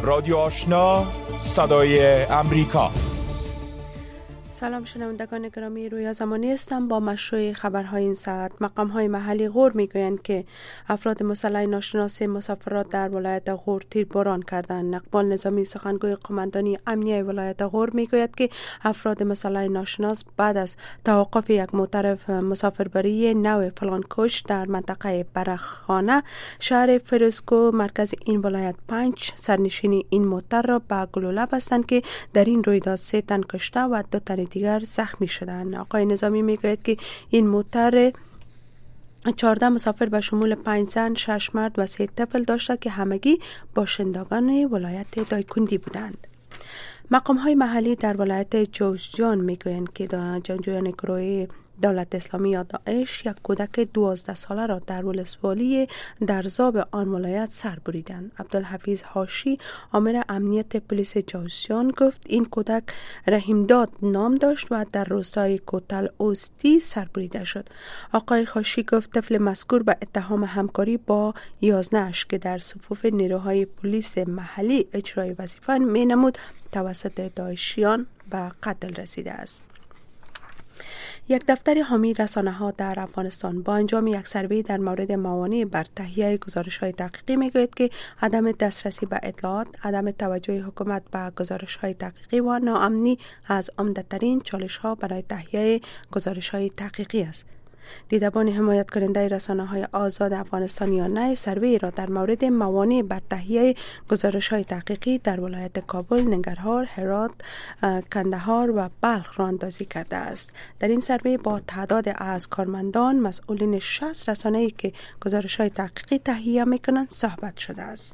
رادیو آشنا، صدای امریکا. سلام شنوندگان گرامی، رویا زمانی هستم با مشروع خبرهای این ساعت. مقام‌های محلی غور میگویند که افراد مسلح ناشناس مسافرات در ولایت غور تیرباران کردند. اقبال نظامی سخنگوی قماندانی امنیه ولایت غور میگوید که افراد مسلح ناشناس بعد از توقف یک موتر مسافربری نو فلانکوش در منطقه برخانه شهر فرسکو مرکز این ولایت 5 سرنشین این موتر را به گلوله بستند که در این رویداد 3 تن کشته و 2 تن دیگر زخمی شدند. آقای نظامی میگوید که این موتر 14 مسافر به شمول 5 زن، 6 مرد و 3 طفل داشته که همگی باشندگان ولایت دایکندی بودند. مقام‌های محلی در ولایت جوزجان میگویند که جنگجویان گروه دولت اسلامی یا داعش یک کودک 12 ساله را در ولسوالی درزاب آن ولایت سر بریدند. عبدالحفیظ هاشی آمر امنیت پلیس جوزجان گفت این کودک رحیمداد نام داشت و در روستای کوتل اوستی سر بریده شد. آقای هاشی گفت طفل مذکور به اتهام همکاری با 11 اش که در صفوف نیروهای پلیس محلی اجرای وظیفه می نمود توسط داعشیان به قتل رسیده است. یک دفتر حامی رسانه‌ها در افغانستان با انجام یک سروی در مورد موانع بر تهیه گزارش‌های تحقیقی میگوید که عدم دسترسی به اطلاعات، عدم توجه حکومت به گزارش‌های تحقیقی و ناامنی از عمده‌ترین چالش‌ها برای تهیه گزارش‌های تحقیقی است. دیدبان حمایت کننده رسانه‌های آزاد افغانستان یا نه سروی را در مورد موانع بر تهیه گزارش‌های تحقیقی در ولایت کابل، ننگرهار، هرات، کندهار و بلخ را اندازی کرده است. در این سروی با تعداد از کارمندان مسئولین 60 رسانه‌ای که گزارش‌های تحقیقی تهیه می‌کنند صحبت شده است.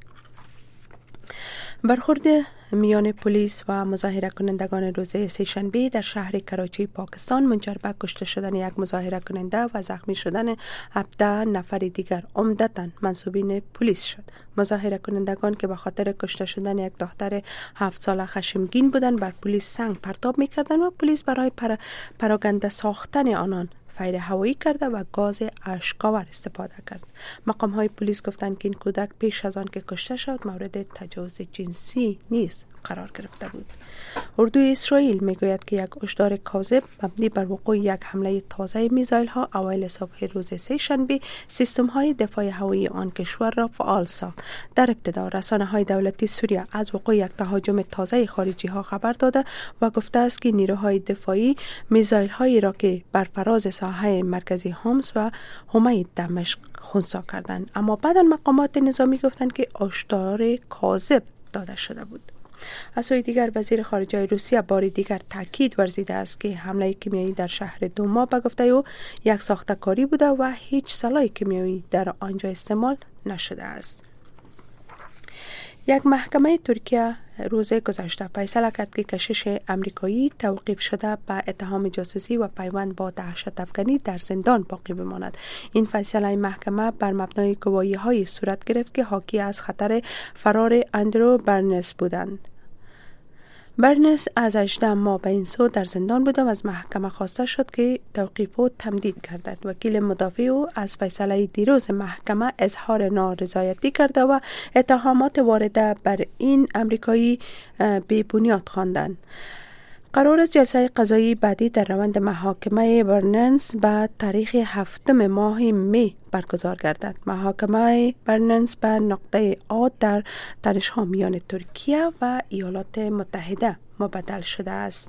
برخورد میان پلیس و مظاهره کنندگان روز سه‌شنبه در شهر کراچی پاکستان منجر به کشته شدن یک مظاهره کننده و زخمی شدن 17 نفر دیگر عمدتاً منسوبین پلیس شد. مظاهره کنندگان که به خاطر کشته شدن یک دختر 7 ساله خشمگین بودند بر پلیس سنگ پرتاب می‌کردند و پلیس برای پراگنده ساختن آنان فیر هوایی کرده و گاز اشک‌آور استفاده کرد. مقام‌های پلیس گفتند که این کودک پیش از آن که کشته شد مورد تجاوز جنسی نیز قرار گرفته بود. اردوی اسرائیل میگوید که یک هشدار کاذب مبنی بر وقوع یک حمله تازه میزایل‌ها اوایل صبح روز سه‌شنبه سیستم‌های دفاع هوایی آن کشور را فعال ساخت. در ابتدا رسانه‌های دولتی سوریه از وقوع یک تهاجم تازه خارجی‌ها خبر داده و گفته است که نیروهای دفاعی میزایل‌هایی را که بر فراز ساحه مرکزی حمص و حمه دمشق خنثی کردند، اما بعد مقامات نظامی گفتند که هشدار کاذب داده شده بود. از سوی دیگر وزیر خارجه روسیه بار دیگر تاکید ورزیده است که حمله کیمیایی در شهر دوما به گفته او یک ساخته‌کاری بوده و هیچ سلاح کیمیایی در آنجا استعمال نشده است. یک محکمه ترکیه روز گذشته فیصله کرد که کشیش امریکایی توقیف شده به اتهام جاسوسی و پیوند با دهشت افکنی در زندان باقی بماند. این فیصله محکمه بر مبنای گواهی‌های صورت گرفت که حاکی از خطر فرار اندرو برنس بودند. برنس از 18 ماه به این سو در زندان بود و از محکمه خواسته شد که توقیف او تمدید گردد. وکیل مدافع او از فیصله دیروز محکمه اظهار نارضایتی کرده و اتهامات وارده بر این امریکایی بی بنیاد خواندند. قرار است جلسه قضایی بعدی در روند محاکمه برنس به تاریخ 7 ماه می برگزار گردد. محاکمه برنس به نقطه عاد در تنش‌ها میان ترکیه و ایالات متحده مبدل شده است.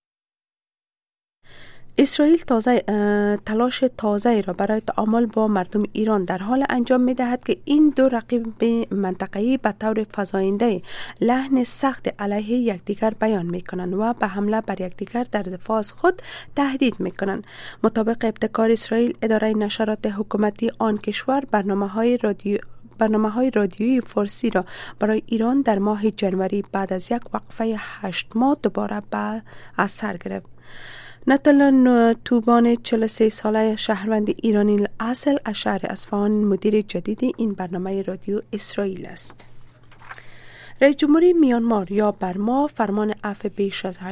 اسرائیل تلاش تازه را برای تعامل با مردم ایران در حال انجام می دهد که این دو رقیب منطقه‌ای به طور فزاینده لحن سخت علیه یکدیگر بیان می کنند و به حمله بر یکدیگر در دفاع از خود تهدید می کنند. مطابق ابتکار اسرائیل، اداره نشرات حکومتی آن کشور برنامه‌های رادیویی فارسی را برای ایران در ماه جنوری بعد از یک وقفه 8 ماه دوباره به اثر گرفت. نتالیا توبان 43 ساله شهروند ایرانی اصل از شهر اصفهان مدیر جدید این برنامه رادیو اسرائیل است. رئیس جمهوری میانمار یا برما فرمان عفو بیش از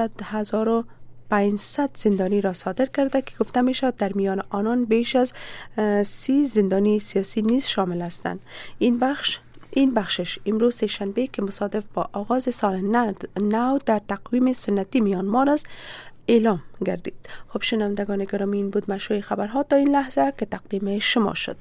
800,500 زندانی را صادر کرده که گفته می شود در میان آنان بیش از 30 زندانی سیاسی نیز شامل هستند. این بخش این بخشش امروز سه‌شنبه که مصادف با آغاز سال نو در تقویم سنتی میانمار است اعلام گردید. خب شنوندگان گرامی، این بود مشروع خبرها تا این لحظه که تقدیم شما شد.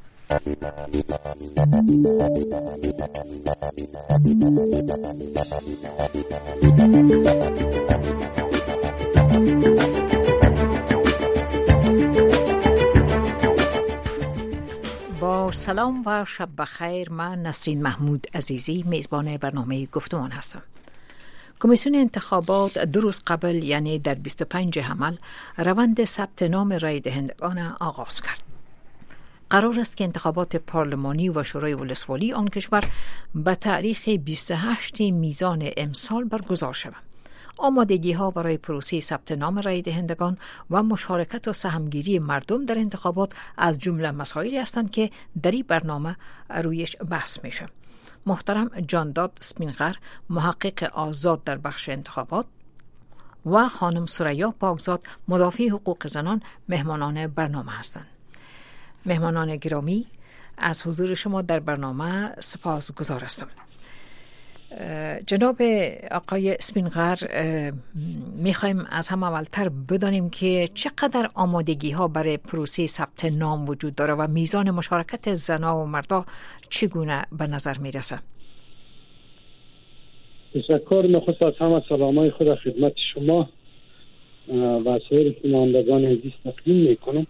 با سلام و شب بخیر. من نسرین محمود عزیزی میزبان برنامه گفتمان هستم. کمیسیون انتخابات 2 روز قبل یعنی در 25 حمل روند ثبت نام رای دهندگان آغاز کرد. قرار است که انتخابات پارلمانی و شورای ولسوالی آن کشور به تاریخ 28 میزان امسال برگزار شود. آمادگی ها برای پروسه ثبت نام رای دهندگان و مشارکت و سهمگیری مردم در انتخابات از جمله مسائلی هستند که در این برنامه رویش بحث میشه. محترم جانداد سپینغر، محقق آزاد در بخش انتخابات، و خانم سریا پاکزاد، مدافع حقوق زنان، مهمانان برنامه هستند. مهمانان گرامی، از حضور شما در برنامه سپاسگزار هستم. جناب آقای سپینغر، میخوایم از هم اولتر بدانیم که چقدر آمادگی ها برای پروسه ثبت نام وجود داره و میزان مشارکت زنها و مردا چگونه به نظر میرسه؟ تشکر. نخست از همه سلامای خود خدمت شما و سایر شنوندگان عزیز تقدیم میکنم.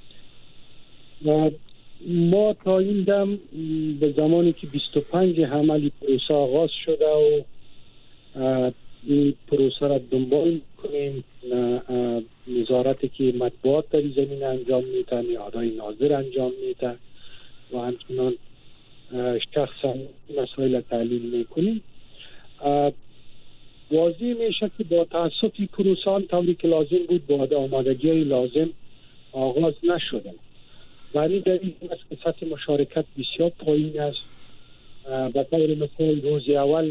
ما تا این دم به زمانی که 25 حمل پروسه آغاز شده و این پروسه را دنبال کنیم، نظارتی که مطبوعات در زمین انجام میده، نهادهای ناظر انجام میده و همچنان شخصا مسائل تحلیل میکنیم، واضح میشه که با تاسف پروسه آنطوری که لازم بود با آمادگی لازم آغاز نشده. ولی در این است که سطح مشارکت بسیار پایین است. به طور مثال روز اول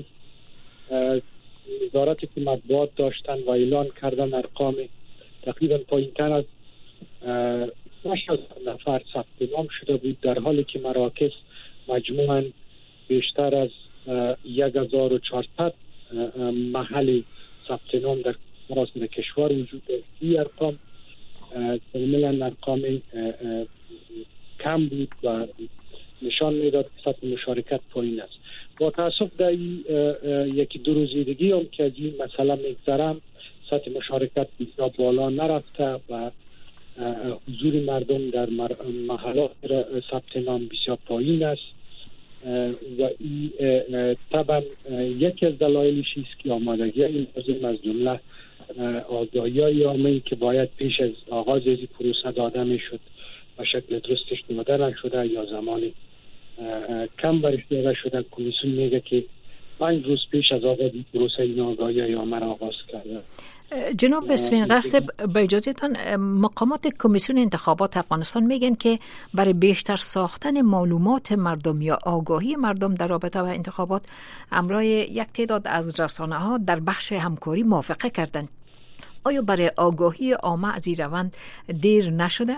وزارتی که مطبوعات داشتن و اعلان کردن ارقام تقریبا پایین‌تر از 8,000 نفر ثبت نام شده بود، در حالی که مراکز مجموعاً بیشتر از 1,400 محل ثبت نام در سراسر کشور وجود داشت. این ارقام کاملا ارقام کم بود و نشان میداد که سطح مشارکت پایین است. با تاسف در یکی 2 روز دیگه هم که از این مسئله میگذرم، سطح مشارکت بسیار بالا نرفته و حضور مردم در محلات ثبت نام بسیار پایین است و این طبعا یکی از دلایلش است که آمادگی لازم از جمله آگاهی عامه که باید پیش از آغاز این پروسه داده میشد و شکل درستش داده نشده یا زمانی کم برش داده شده. کمیسیون میگه که 5 روز پیش از آغاز این پروسه این آگاهی عامه را آغاز کرده. جناب سپینغر صاحب، با اجازهتان، مقامات کمیسیون انتخابات افغانستان میگن که برای بیشتر ساختن معلومات مردم یا آگاهی مردم در رابطه با انتخابات همراه یک تعداد از رسانه‌ها در بخش همکاری موافقه کردند. آیا برای آگاهی عامه از این روند دیر نشده؟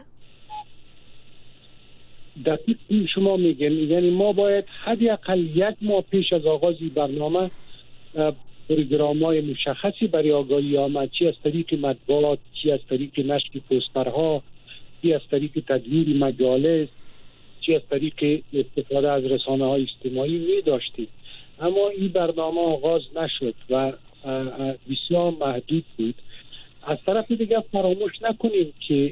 دقیق شما میگن، یعنی ما باید حداقل 1 ماه پیش از آغاز برنامه پروگرام‌های مشخصی برای آگاهی عامه، چی از طریق مطبوعات، چی از طریق نشر پوسترها، چی از طریق تدوین مجالس، چی از طریق استفاده از رسانه‌های اجتماعی می داشتیم. اما این برنامه آغاز نشد و بسیار محدود بود. از طرف دیگه فراموش نکنیم که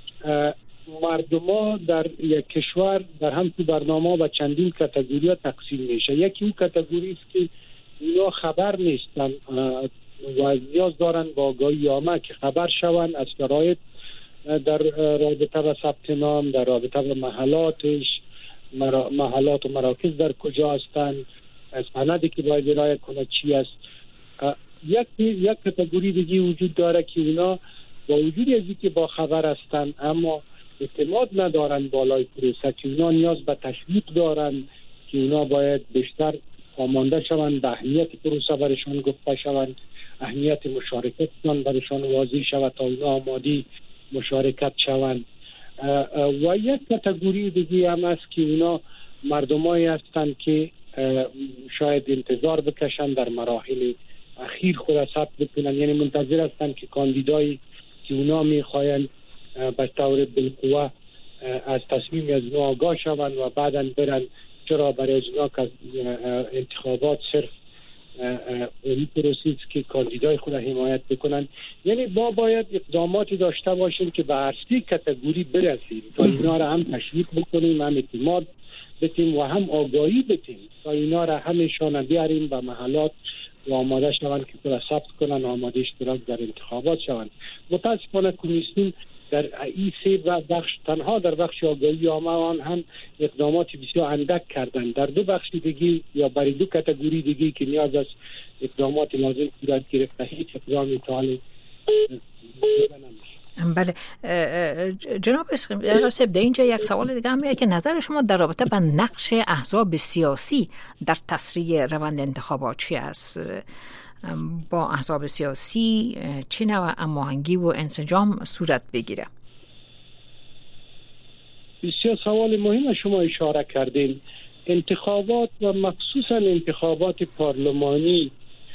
مردم در یک کشور در هم تو برنامه و چندین کاتگوری تقسیم میشه. یکی اون کاتگوری است که اینا خبر نیستن و نیاز دارن با آگاهی عامه که خبر شون از شرایط در رابطه با ثبت نام، در رابطه با محلاتش، محلات و مراکز در کجا هستن، از سندی که باید ارائه کنه چی است. یک کاتگوری دیگه وجود داره که اونا با وجود از اینکه با خبر هستن اما اعتماد ندارن بالای پروسه، که اونا نیاز به تشویق دارن، که اونا باید بیشتر آماده شوند، به اهمیت پروسه برشان گفته شوند، اهمیت مشارکتشان برشان واضح شود تا اونا آماده مشارکت شوند. و یک کاتگوری دیگه هم است که اونا مردمایی هستند که شاید انتظار بکشن در مراحل اخیر خود ثبت بکنن، یعنی منتظر هستن که کاندیدایی که اونا میخواین به طور بالقوه از تصمیم از اونا آگاه شوند و بعداً برن چرا برای اونا که انتخابات صرف این پروسیس که کاندیدای خود حمایت بکنن. یعنی ما باید اقداماتی داشته باشیم که به هر سه کاتگوری برسیم تا اینا را هم تشویق بکنیم، هم اعتماد بتیم و هم آگاهی بتیم تا اینا را همشان بیاریم به محلات و آماده شوند که خود ثبت کنن، آماده اشتراک در انتخابات شوند. متاسفانه کمیسیون در این سه بخش تنها در بخش آگاهی عامه هم اقدامات بسیار اندک کردن. در دو بخش دیگه یا برای دو کاتگوری دیگه که نیاز است اقدامات لازم صورت گرفته هیچ اقدامی تا حال بله. جناب اسقی در اینجا یک سوال دیگه هم میاد که نظر شما در رابطه با نقش احزاب سیاسی در تسریع روند انتخابات چی است؟ با احزاب سیاسی چه نوع هماهنگی و انسجام صورت بگیره؟ بسیار سوال مهم شما اشاره کردین. انتخابات و مخصوصا انتخابات پارلمانی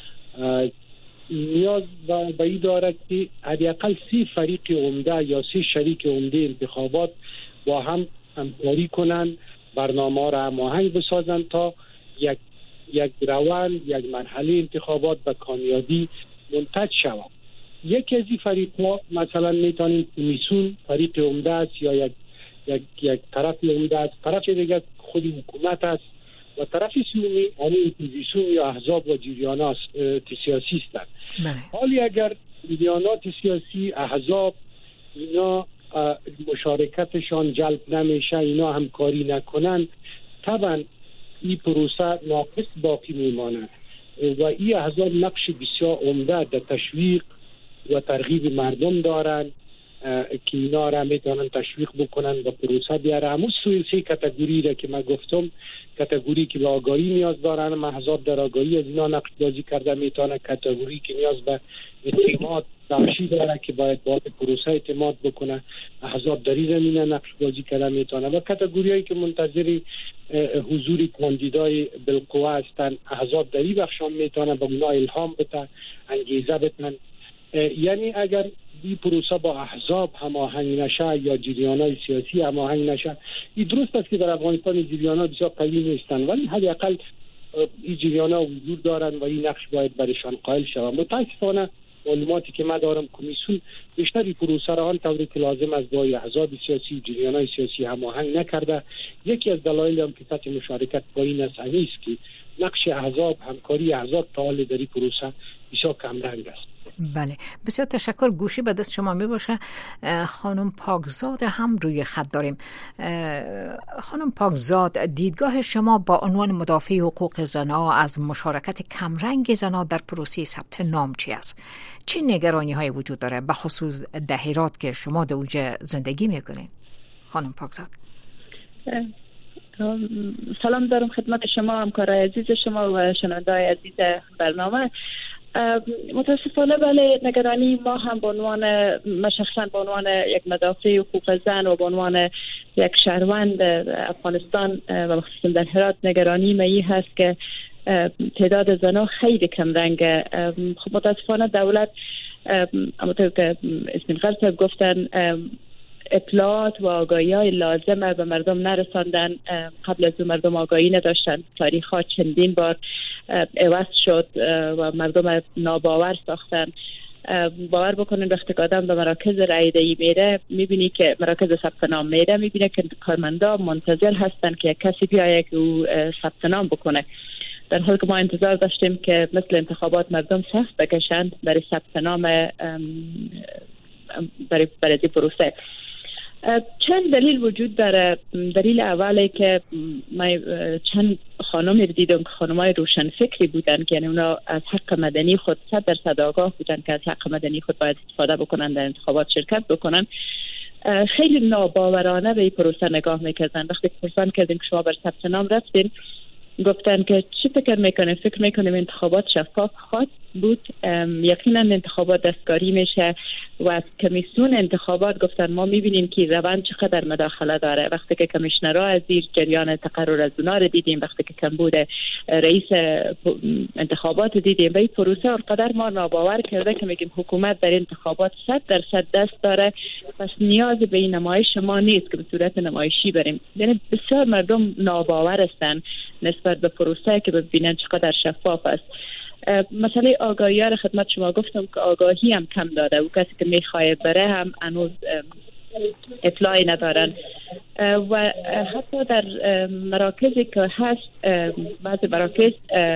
نیاز به این دارد که حداقل 3 فریق عمده یا 3 شریک عمده انتخابات با هم همکاری کنند، برنامه را هماهنگ بسازند تا یک روند، یک مرحله انتخابات به کامیابی منتج شود. یکی از این فریق‌ها مثلا میتونیم کمیسیون فریق عمده است یا یک طرف عمده است، طرف دیگر خود حکومت است و طرف سومی یعنی اپوزیسیون یا احزاب و جریانات سیاسی هستند. حالی اگر جریانات سیاسی، احزاب اینا مشارکتشان جلب نمیشه، اینا همکاری نکنن، طبعا این پروسه ناقص باقی میماند و این احزاب نقش بسیار عمده در تشویق و ترغیب مردم دارن که اینا را میتونن تشویق بکنن و پروسه بیاره. همون سه کاتگوری را که من گفتم، کاتگوری که به آگاهی نیاز دارن، احزاب در آگاهی از اینا نقش بازی کرده میتونه، کاتگوری که نیاز به اعتماد بخشی داره که باید با پروسه اعتماد بکنه، احزاب در این زمینه نقش بازی کرده میتونه، و کاتگوریایی که منتظر حضور کاندیدای بالقوه هستن، احزاب در این بخشام میتونه به اونا الهام بده، انگیزه بدن. یعنی اگر این پروسه با احزاب هماهنگ نشه یا جریانات سیاسی هماهنگ نشه، این درست است که در افغانستان جریانات بسیار قوی نیستن، ولی حداقل این جریانات وجود دارن و این نقش باید برشان قائل شود. متاسفانه معلوماتی که من دارم کمیسیون بیشتری پروسه را آنطوری که لازم است با احزاب سیاسی و جریانات سیاسی هماهنگ نکرده. یکی از دلایل هم که سطح مشارکت پایین است است که نقش احزاب، همکاری احزاب تا حال در این پروسه بسیار کمرنگ است. بله، بسیار تشکر. گوشی به دست شما می باشه. خانم پاکزاد هم روی خط داریم. خانم پاکزاد، دیدگاه شما با عنوان مدافع حقوق زنها از مشارکت کمرنگ زنها در پروسه ثبت نام چی است؟ چه نگرانی های وجود داره به خصوص دهیرات که شما در اونجا زندگی میکنید؟ خانم پاکزاد. سلام دارم خدمت شما، همکارای عزیز شما و شنونده‌های عزیز برنامه. متاسفانه بله، نگرانی ما هم به عنوان من شخصا به عنوان یک مدافع حقوق زن و به عنوان یک شهروند افغانستان و مخصوصا در هرات، نگرانی ما هست که تعداد زنها خیلی کم رنگه. خب متاسفانه دولت همونطور که اسمین غلط گفتن اطلاعات و آگاهی‌های لازمه به مردم نرساندن. قبل از مردم آگاهی نداشتن، تاریخ‌ها چندین بار عوض شد و مردم ناباور ساختن. باور بکنین وقتی که آدم به مراکز رایده‌ای میره، میبینی که مراکز ثبت نام میره، میبینه که کارمندا منتظر هستن که کسی بیاید که او ثبت نام بکنه، در حالی که ما انتظار داشتیم که مثل انتخابات مردم صف بکشند برای ثبت نام برای پروسه. چند دلیل وجود داره. دلیل اولی که من چند خانم دیدم که خانمای روشن فکری بودن که یعنی اونا از حق مدنی خود 100% آگاه بودن که از حق مدنی خود باید استفاده بکنن، در انتخابات شرکت بکنن. خیلی ناباورانه به این پروسه نگاه میکردن. وقتی پرسان کردیم که شما بر ثبت نام رفتین، گفتن که چی فکر میکنه؟ فکر میکنیم انتخابات شفاف خواهد بود. یقینا انتخابات دستکاری میشه و از کمیسیون انتخابات گفتن ما میبینیم که روند چقدر مداخله داره. وقتی که کمیشنرها از زیر جریان تقرر از اونا رو دیدیم، وقتی که کمبود رئیس انتخابات دیدیم و این پروسه اونقدر ما ناباور کرده که میگیم حکومت در انتخابات 100% دست داره، پس نیاز به این نمایش ما نیست که به صورت نمایشی بریم. یعنی بسیار مردم ناباور هستند نسبت به پروسه که ببینن چقدر شفاف است. مسئله آگاهی را خدمت شما گفتم که آگاهی هم کم داده و کسی که میخواه بره هم هنوز اطلاعی ندارن و حتی در مراکزی که هست بعضی مراکز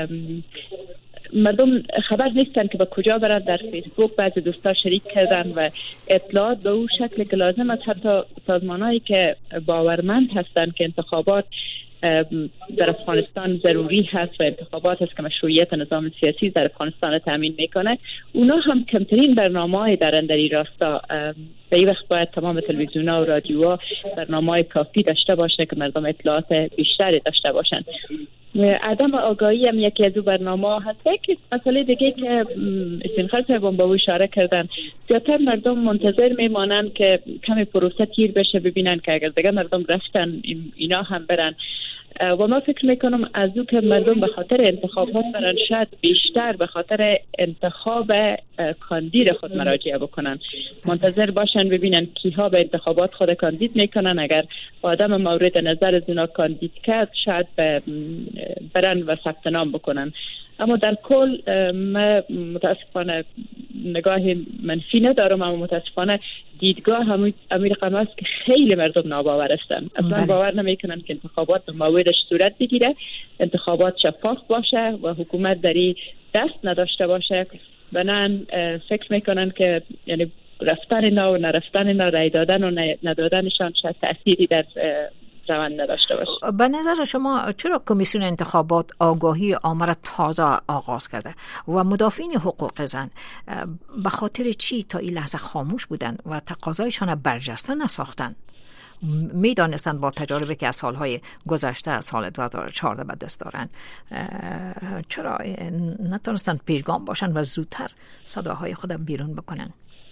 مردم خبر نیستن که به کجا برن. در فیسبوک بعضی دوستا شریک کردن و اطلاعات به اون شکل که لازم است. حتی سازمانهایی که باورمند هستن که انتخابات در افغانستان ضروری هست و انتخابات است که مشروعیت نظام سیاسی در افغانستان تامین میکنه، اونا هم کمترین برنامه‌ای دارن در این راستا. به این وقت باید تمام تلویزیون‌ها و رادیوها برنامه‌های کافی داشته باشه که مردم اطلاعات بیشتری داشته باشن. عدم آگاهی هم یکی از برنامه‌ها هست. که مسئله دیگه که استنخال صاحب به اشاره کردن، زیادتر مردم منتظر میمانن که کمی پروسه تیر بشه ببینن که اگر دیگه مردم رفتن اینا هم برن. و ما فکر میکنم از او که مردم به خاطر انتخابات برن، شاید بیشتر به خاطر انتخاب کاندید خود مراجعه بکنن، منتظر باشن ببینن کیها به انتخابات خود کاندید میکنن. اگر آدم مورد نظر از اونا کاندید کرد شاید برن و ثبت نام بکنن. اما در کل من متاسفانه نگاه منفی ندارم، اما متاسفانه دیدگاه امیر قمه است که خیلی مردم ناباور هستند. اصلا باور نمیکنن که انتخابات به موعدش صورت بگیره، انتخابات شفاف باشه و حکومت دری دست نداشته باشه. بنان فکر میکنن که یعنی رفتن اینا و نرفتن اینا، رای دادن و ندادنشان شاید تأثیری در روند نداشته باشه. به نظر شما چرا کمیسیون انتخابات آگاهی عامه را تازه آغاز کرده و مدافعین حقوق زن به خاطر چی تا این لحظه خاموش بودن و تقاضایشان برجسته نساختن؟ میدانستند با تجاربی که از سالهای گذشته، سال 2014 به دست دارن، چرا نتونستند پیشگام باشن و زودتر صداهای خود بیرون بکنن؟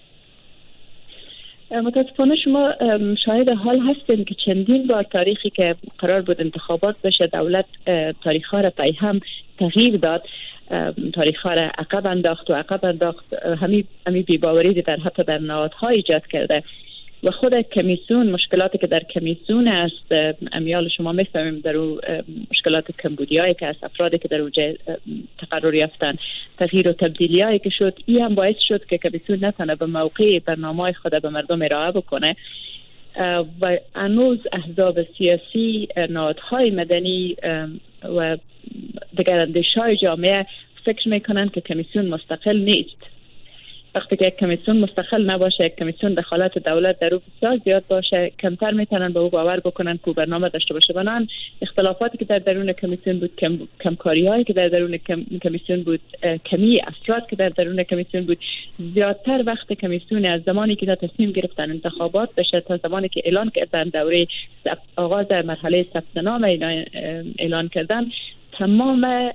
متاسفانه شما شاهد حال هستین که چندین بار تاریخی که قرار بود انتخابات بشه دولت تاریخ‌ها را پای هم تغییر داد، تاریخ‌ها را عقب انداخت همین بی‌باوری در حتی در نهادها ایجاد کرده. و خود کمیسیون، مشکلاتی که در کمیسیون است، امیال شما میفهمیم در اون مشکلات کمبودیایی که از افرادی که در اونجا تقرر یافتن، تغییر و تبدیلیایی که شد، این هم باعث شد که کمیسیون نتونه به موقع برنامه‌های خود به مردم ارائه بکنه. و هنوز احزاب سیاسی، نهادهای مدنی و دیگر اندیش‌های جامعه فکر میکنن که کمیسیون مستقل نیست. وقتی که یک کمیسیون مستقل نباشه، یک کمیسیون دخالت دولت در او بسیار زیاد باشه، کمتر میتونن به او باور بکنن که برنامه داشته باشه. بنابراین اختلافاتی که در درون کمیسیون بود، کمکاری‌هایی که در درون کمیسیون بود، کمی افراد که در درون کمیسیون بود، زیادتر وقت کمیسیون از زمانی که تصمیم گرفتن انتخابات بشه تا زمانی که اعلان کردن دوره آغاز مرحله ثبت نام اعلان کردن، تمام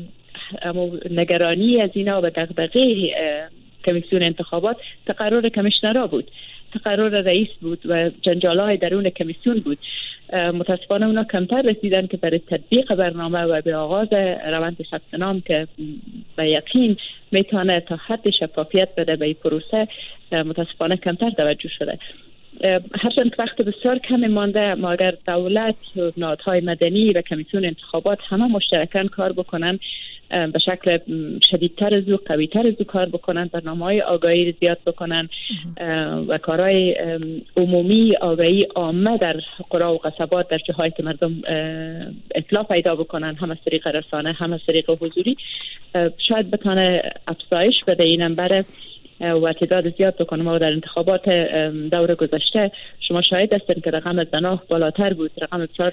نگرانی از اینا و دغدغه کمیسیون انتخابات تقرر کمیشنرها بود، تقرر رئیس بود و جنجال‌های درون کمیسیون بود. متاسفانه اونا کمتر رسیدن که برای تطبیق برنامه و به آغاز روند ثبت نام که به یقین میتونه تا حد شفافیت بده به این پروسه، متاسفانه کمتر توجه شده. هرچند وقت بسیار کم مانده، ما اگر دولت، نهادهای مدنی و کمیسیون انتخابات همه مشترکاً کار بکنن، به شکل شدیدتر از او، قویتر از او کار بکنن، برنامه‌های آگاهی زیاد بکنن و کارهای عمومی آگاهی عامه در قرى و قصبات، در جاهایی که مردم اطلاع پیدا بکنن، هم از طریق رسانه هم از طریق حضوری، شاید بتونه افزایش بده این نمبر و تعداد زیاد بکنه. ما در انتخابات دور گذشته شما شاهد هستین که رقم زنان بالاتر بود، رقم بسیار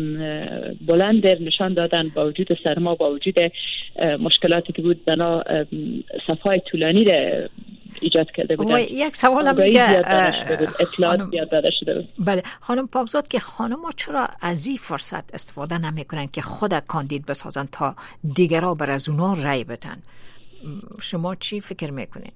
بلند نشان دادن با وجود سرما، با وجود مشکلاتی که بود، زنان صفهای طولانی ایجاد کرده بودن. یک سوالم اینجا اطلاعات زیاد داده شده بود. بله خانم پاکزاد، که خانم‌ها چرا از این فرصت استفاده نمی‌کنن که خود کاندید بسازن تا دیگرها بر از اونها رأی بدن؟ شما چی فکر میکنین؟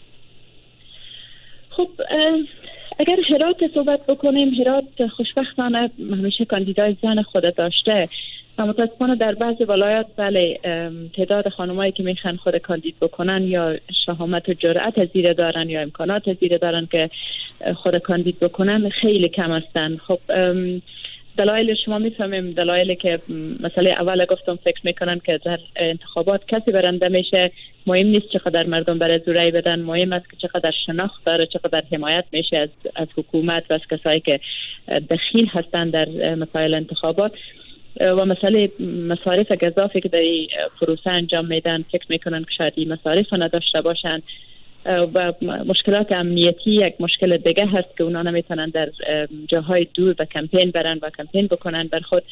خب اگر هرات صحبت بکنیم، هرات خوشبختانه همیشه کاندیدای زن خود داشته و متاسفانه در بعضی ولایات بله تعداد خانمایی که میخوان خود کاندید بکنن یا شهامت و جرأت از زیر دارن یا امکانات از زیر دارن که خود کاندید بکنن خیلی کم هستن. خب دلایل شما میفهمیم، دلایلی که مثلا اول گفتم فکر میکنن که در انتخابات کسی برنده میشه، مهم نیست چقدر مردم برای او رای بدن، مهم است که چقدر شناخت داره، چقدر حمایت میشه از حکومت و از کسایی که دخیل هستن در مسائل انتخابات. و مسئله مصارف گزافی که در این پروسه انجام میدن فکر میکنن که شاید این مصارف نداشته باشن و مشکلات امنیتی یک مشکل دیگه هست که اونا نمیتونن در جاهای دور به کمپین برن و کمپین بکنن بر خود.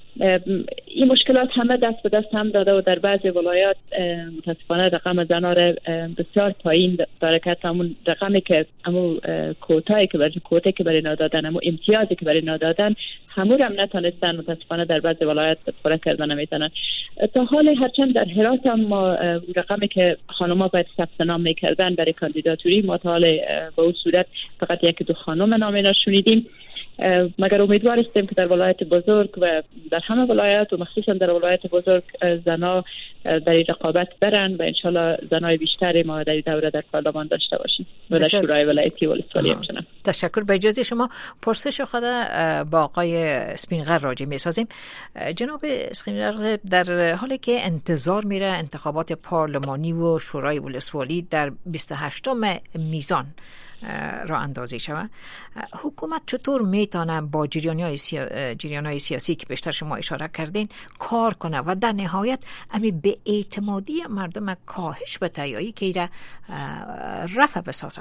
این مشکلات همه دست به دست هم داده و در بعضی ولایات متاسفانه رقم زنان بسیار پایین داره که همون رقمی که همون کوتایی که برای نادادن، همون امتیازی که برای نادادن همون هم نتونستن متاسفانه در بعضی ولایات پوره کردن نمیتونن. تا حال هرچند در هرات هم ما رقمی که خانم‌ها باید ثبت نام میکردن برای کاندیداتوری، ما تا حال به اون صورت فقط یک دو خانم نام شنیدیم، مگر امیدوار هستیم که در ولایت بزرگ و در همه ولایات و مخصوصا در ولایت بزرگ زنا در رقابت برن و انشالله زنای بیشتری ما در دوره در پارلمان داشته باشیم و در شورای ولایتی و ولسوالی همچنان. تشکر. به اجازه شما پرسش خود با آقای اسپینغر راجع می‌سازیم. جناب اسپینغر، در حالی که انتظار میره انتخابات پارلمانی و شورای ولسوالی در 28 میزان را اندازی شود، حکومت چطور میتونه با جریان‌های سیاسی که بیشتر شما اشاره کردین کار کنه و در نهایت امی به اعتمادی مردم کاهش بده یا که ایره رفع بسازه؟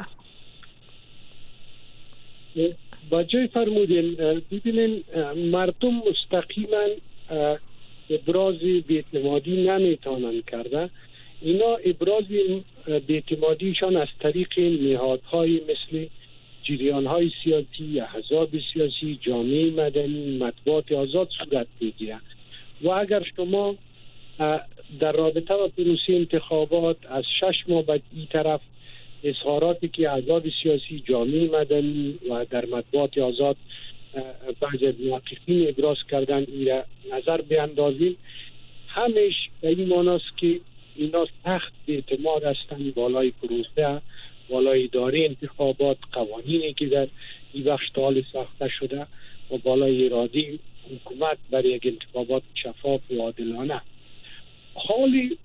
با جای فرمودین، ببینین مردم مستقیما ابراز بی‌اعتمادی نمیتونن کرده. اینا ابراز بی‌اعتمادیشان از طریق نهادهای مثل جریان‌های سیاسی، احزاب سیاسی، جامعه مدنی، مطبوعات آزاد صورت می‌گیرد. و اگر شما در رابطه با پروسه انتخابات از 6 ماه بعد این طرف اظهاراتی که احزاب سیاسی، جامعه مدنی و در مطبوعات آزاد بعضی محققین ابراز کردن این نظر بیاندازیم، همش به این معناست که اینا سخت اعتماد هستند بالای پروسه، بالای اداره انتخابات، قوانینی که در این بخش حال ساخته شده و بالای اراده حکومت برای یک انتخابات شفاف و عادلانه. حالی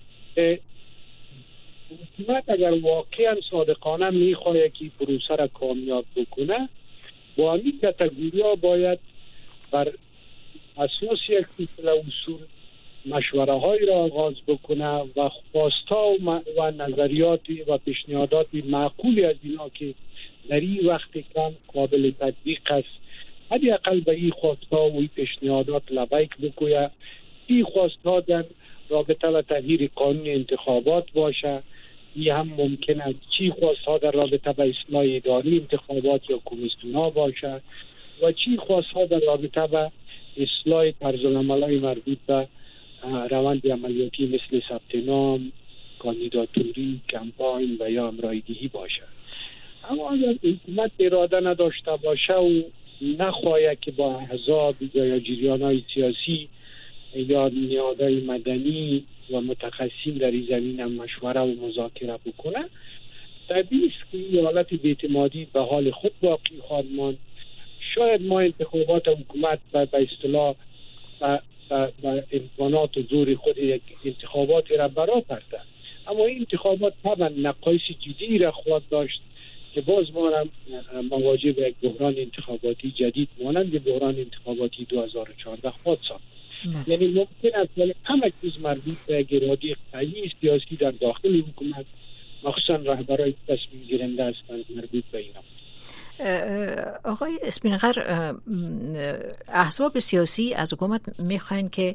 حکومت اگر واقعا صادقانه میخواد که پروسه را کامیاب بکنه، با این کاتگوریا باید بر اساس یک سلسله اصول مشوره های را آغاز بکنه و خواستا و نظریاتی و پیشنهاداتی معقولی از اینا که در این وقت کم قابل تطبیق است، حداقل به این خواستا و این پیشنهادات لبیک بگویه. این خواستا در رابطه با تغییر قانون انتخابات باشه، این هم ممکن است چی خواستا در رابطه با اصلاح اداری انتخابات یا کمیسیون‌ها باشه و چی خواستا در رابطه با اصلاح طرز العمل‌های مربوط به روند عملیاتی مثل ثبت نام، کاندیداتوری، کمپاین و یا امرایدهی باشه. اما اگر حکومت اراده نداشته باشه و نخواهد که با احزاب یا جریان‌های سیاسی یا نهادهای مدنی و متخصصین در این زمینه مشوره و مذاکره بکنه، طبیعی است که این حالت بی‌اعتمادی به حال خود باقی خواهد ماند. شاید ما انتخابات حکومت به اصطلاح و امکانات و زور خود یک انتخابات را برآورده، اما این انتخابات طبعا نقایص جدی را خواهد داشت که باز ما را مواجه به یک بحران انتخاباتی جدید مانند بحران انتخاباتی 2014 خواهد ساخت. یعنی ممکن است همه چیز مربوط به یک اراده قوی سیاسی در داخل حکومت، مخصوصا رهبران تصمیم گیرنده هستند، مربوط به اینا. آقای اسپینغر، احزاب سیاسی از حکومت میخواین که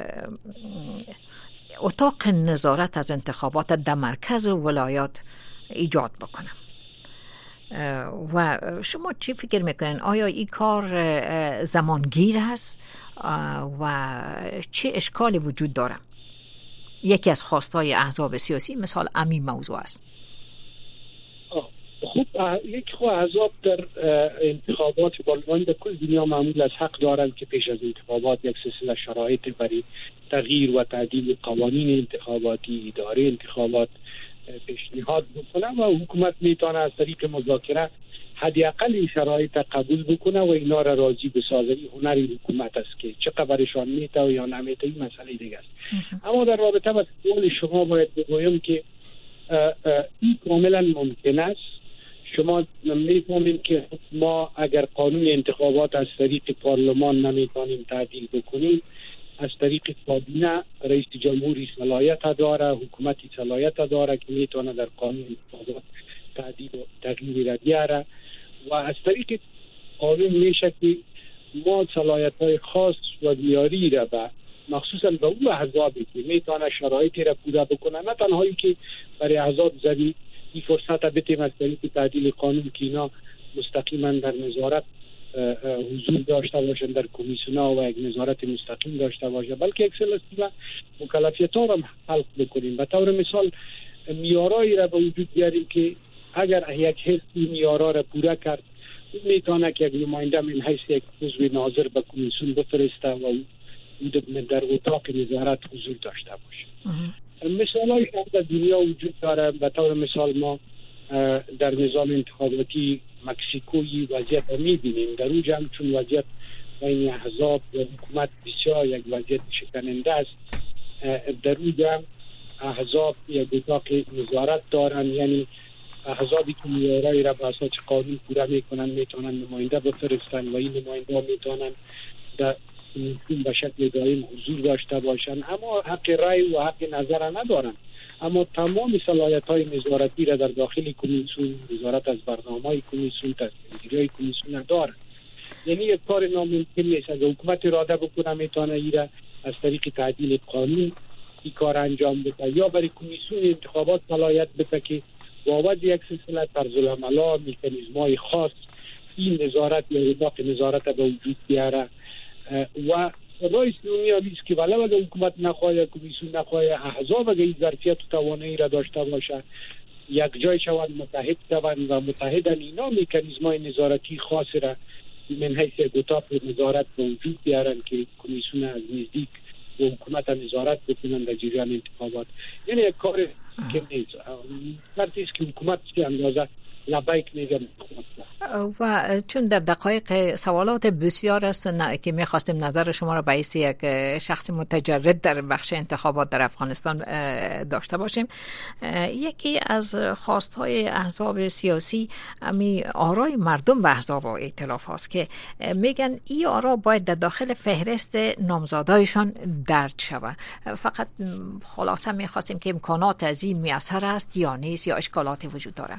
اتاق نظارت از انتخابات در مرکز ولایات ایجاد بکنم. و شما چی فکر میکنین؟ آیا این کار زمانگیر است و چه اشکالی وجود داره؟ یکی از خواستای احزاب سیاسی مثال همین موضوع است. خب یک خو احزاب در انتخابات پارلمان در کل دنیا معمول از حق دارند که پیش از انتخابات یک سلسله شرایط برای تغییر و تعدیل قوانین انتخاباتی، اداره انتخابات پیشنهاد بکنه و حکومت میتونه از طریق مذاکره حداقل این شرایط قبول بکنه و اینا را راضی بسازه. این هنر حکومت است که چه خبرشان میته و یا نمیته این مسئله دیگه است. اما در رابطه با قول شما باید بگویم که این کاملا ممکن است. شما میفهمیم که ما اگر قانون انتخابات از طریق پارلمان نمیتونیم تعدیل بکنیم، از طریق کابینه رئیس جمهوری صلاحیت داره، حکومتی صلاحیت داره که میتونه در قانون انتخابات تعدیل و تغییر را بیاره و از طریق قانون میشه که ما صلاحیت‌های خاص و معیاری را به مخصوصا به اون احزابی که میتونه شرایطی را پوره بکنه، نه تنها که برای احزاب زمین این فرصت بتیم از طریق تعدیل قانون که اینا مستقیما در نظارت حضور داشته باشن در کمیسیون‌ها و یک نظارت مستقیم داشته باشه، بلکه یک سلسله مکلفیت‌ها را حل بکنیم. به طور مثال معیارایی را به وجود بیاریم که اگر یک حزب معیارها را پوره کرد، میتونه که یک نماینده من حیث یک عضو ناظر به کمیسیون بفرسته و در اتاق نظارت حضور داشته باشه. مثالای در دنیا وجود داره. به طور مثال ما در نظام انتخاباتی مکسیکوی وضعیت را میبینیم. در اونجا هم چون وضعیت بین احزاب و حکومت بسیار یک وضعیت شکننده است، در اونجا هم احزاب یک اتاق نظارت دارن، یعنی احزابی که معیارای را به اساس قانون پوره میکنن میتونن نماینده بفرستن و این نماینده میتونن در کمیسیون به شکل دائم حضور داشته باشن، اما حق رای و حق نظر ندارن. اما تمام صلاحیت‌های نظارتی را در داخل کمیسیون، نظارت از برنامه‌های کمیسیون، تصمیم‌گیری‌های کمیسیون دارن. یعنی یک کار ناممکن نیست. اگر حکومت اراده بکنه میتونه ایرا از طریق تعدیل قانون این کار انجام بده یا برای کمیسیون انتخابات صلاحیت بده که بابت یک سلسله طرزالعمل، مکانیزم‌های خاص این نظارت یا اتاق نظارت به وجود بیاره و رئیس جمهوری است که ولی اگر حکومت نخواهد، کمیسیون نخواهد، احزاب اگر این ظرفیت و توانایی را داشته باشه یک جای شوند، متحد شوند و متحدن، اینا مکانیزم‌های نظارتی خاص را من حیث اتاق نظارت به وجود بیارن که کمیسیون از نزدیک و حکومت نظارت بکنن در جریان انتخابات. یعنی یک کار که نیست. شرطی است که حکومت که اندازه لبیک میگم. و چون در دقایق سوالات بسیار است که میخواستیم نظر شما را به حیث یک شخص متجرد در بخش انتخابات در افغانستان داشته باشیم، یکی از خواستهای احزاب سیاسی امی آرای مردم به احزاب و ائتلاف هاست که میگن این آرا باید در داخل فهرست نامزادایشان درج شود. فقط خلاصه میخواستیم که امکانات از این میسر است یا نیست یا اشکالاتی وجود داره.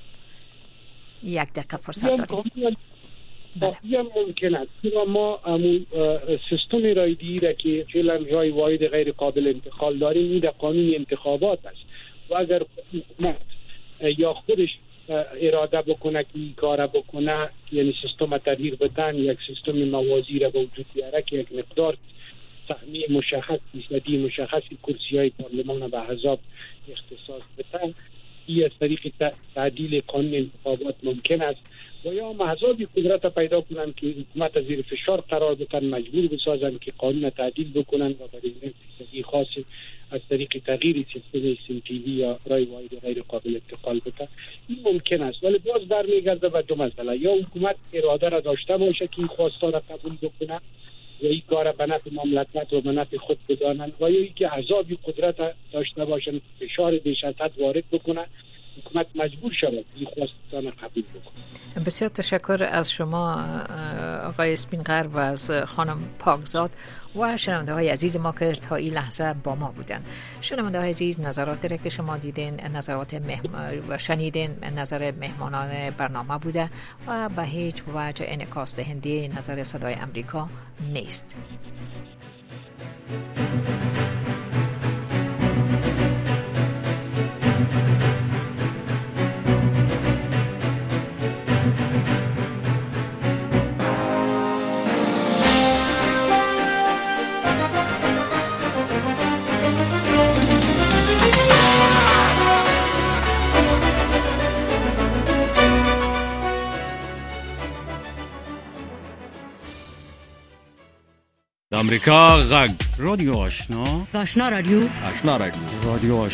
یک دقیقه فرصت داریم. بله. ممکن است که ما سیستم رایدی را که فعلا رای واحد غیر قابل انتقال داریم این در قانون انتخابات است و اگر حکومت یا خودش اراده بکنه که این کار بکنه، یعنی سیستم تغییر بدن، یک سیستم موازی را به وجود بیاره که یک مقدار سهمی مشخص، فیصدی مشخصی کرسی‌های پارلمان به احزاب اختصاص بدن، این از طریق تعدیل قانون انتخابات ممکن است و یا احزابی قدرت پیدا کنند که حکومت زیر فشار قرار بدن، مجبور بسازند که قانون تعدیل بکنند و برای این فیصدی خاص از طریق تغییر سیستم سنتیوی یا رای واحد غیر قابل انتقال بده. این ممکن است، ولی باز برمیگرده به دو مسئله. یا حکومت اراده را داشته باشه که این خواستا را قبول بکنه و این کار به نفع مملکت و به نفع خود بدانند و یا اینکه احزابی قدرت داشته باشند فشار بیش از حد وارد بکنه، حکومت مجبور شود این خواستان قبول بکنه. بسیار تشکر از شما آقای اسپینقر و از خانم پاکزاد و شنونده های عزیز ما که تا این لحظه با ما بودن. شنونده های عزیز، نظراتی را که شما دیدین، نظرات و شنیدین نظر مهمانان برنامه بوده و به هیچ وجه انعکاس دهنده نظر صدای امریکا نیست. امریکا غږ رادیو آشنا آشنا رادیو رادیو